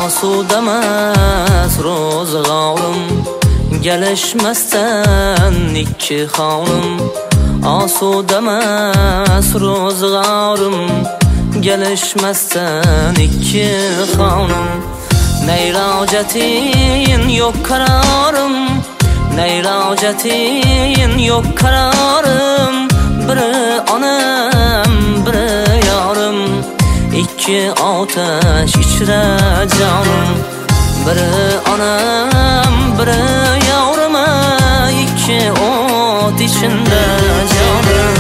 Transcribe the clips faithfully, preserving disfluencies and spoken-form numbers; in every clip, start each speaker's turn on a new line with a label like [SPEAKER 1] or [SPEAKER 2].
[SPEAKER 1] Asudamas ro'zg'orim, gelishmasdan ikki xonim. Asudamas ro'zg'orim, gelishmasdan ikki xonim. Neylacetin yok kararım, neylacetin yok kararım. Biri anam, biri yarım, İki ateş içre canım. Biri anam, biri yavruma, iki ot içinde canım.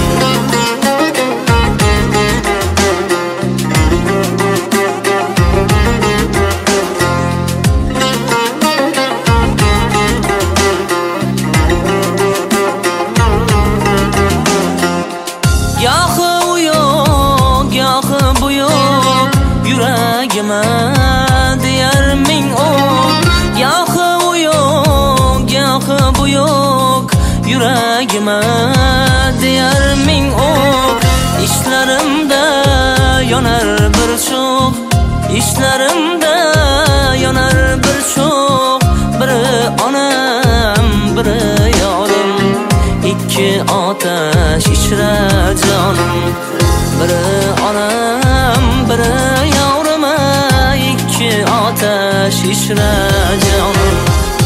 [SPEAKER 1] Yüreğime diğer min ok, yağı bu yok, yağı bu yok. Yüreğime diğer min ok, İşlerimde yanar bir çok, İşlerimde yanar bir çok. Biri anam, biri yarım, İki ateş içre canım. Biri anam, biri yavruma, iki ateş içre canım.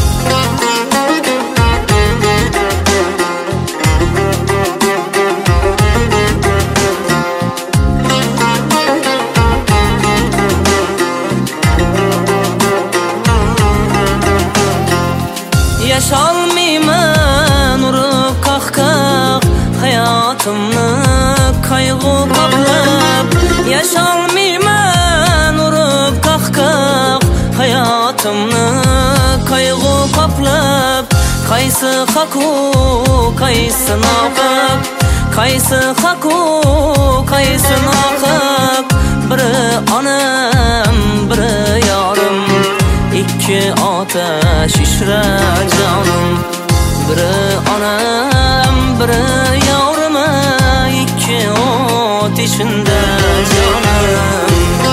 [SPEAKER 1] Yaşalmayman urup kahkah, hayatımni kaygı kaplab. Yaşalmayman urup kahkah, hayatımni kaygı kaplab. Kaysı haku, kaysı naqab, kaysı haku, kaysı naqab. Biri anam, biri yarım, İki ateş içre canım. Biri anam, biri yavruma, iki ot içinde canım.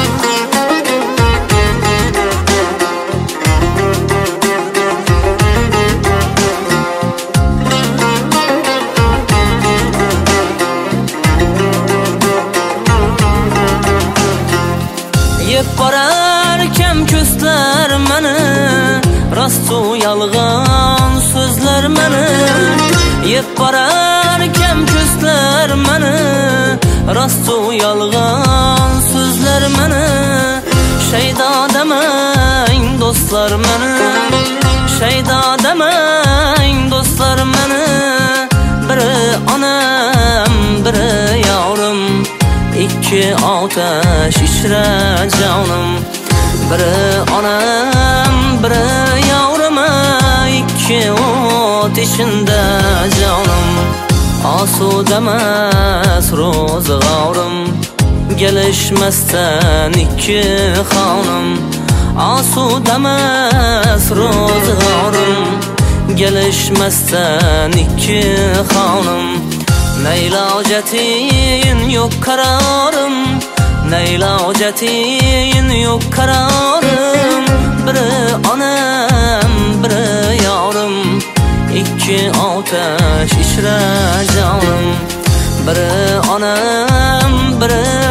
[SPEAKER 1] Yep bararken küsler meni, rastu yalgan sözler meni. Yep bararken küsler meni, rastu yalgan sözler meni. Şeyda demeyin dostlar meni, şeyda demeyin dostlar meni. Biri anam, biri yavrum, İki ateş içre canım. Biri anam, biri yavruma, iki ot içinde canım. Asudamas ro'zg'orim, gelishmasdan ikki xonim. Asudamas ro'zg'orim, gelishmasdan ikki xonim. Neylacetin yok kararım, neylacetin yok kararım. Biri anam, biri yarım, İki ateş içre canım. Biri anam, biri